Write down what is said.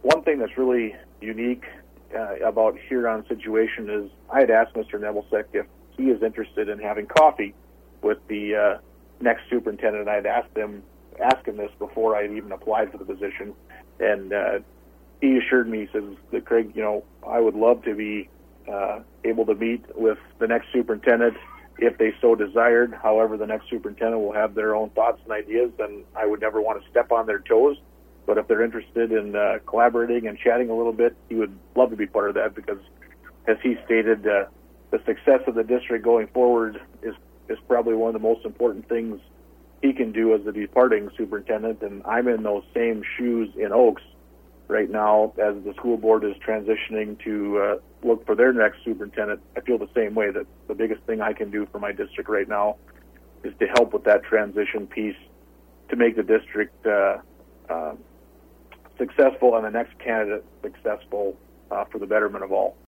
one thing that's really unique about Huron's situation is I had asked Mr. Nebelsick if he is interested in having coffee with the next superintendent. I'd asked him this before I had even applied for the position, and he assured me, he says that, Craig, I would love to be able to meet with the next superintendent if they so desired. However, the next superintendent will have their own thoughts and ideas, and I would never want to step on their toes. But if they're interested in collaborating and chatting a little bit, he would love to be part of that, because, as he stated, the success of the district going forward is probably one of the most important things he can do as the departing superintendent. And I'm in those same shoes in Oaks right now as the school board is transitioning to look for their next superintendent. I feel the same way, that the biggest thing I can do for my district right now is to help with that transition piece to make the district successful and the next candidate successful for the betterment of all.